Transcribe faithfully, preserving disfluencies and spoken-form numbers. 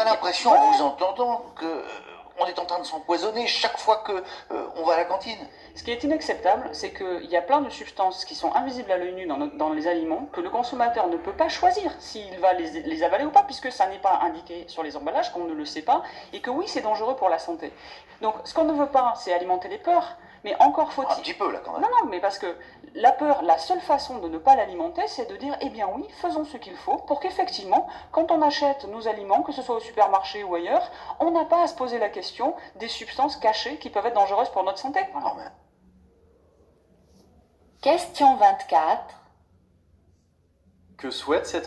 a l'impression, en vous entendant, que euh, on est en train de s'empoisonner chaque fois que euh, on va à la cantine. Ce qui est inacceptable, c'est qu'il y a plein de substances qui sont invisibles à l'œil nu dans, notre, dans les aliments, que le consommateur ne peut pas choisir s'il va les, les avaler ou pas, puisque ça n'est pas indiqué sur les emballages, qu'on ne le sait pas, et que oui, c'est dangereux pour la santé. Donc, ce qu'on ne veut pas, c'est alimenter les peurs, mais encore faut-il... Un petit peu, là, quand même. Non, non, mais parce que la peur, la seule façon de ne pas l'alimenter, c'est de dire, eh bien oui, faisons ce qu'il faut pour qu'effectivement, quand on achète nos aliments, que ce soit au supermarché ou ailleurs, on n'a pas à se poser la question des substances cachées qui peuvent être dangereuses pour notre santé. Voilà. Oh, mais... Question vingt-quatre. Que souhaite cette intervenante ?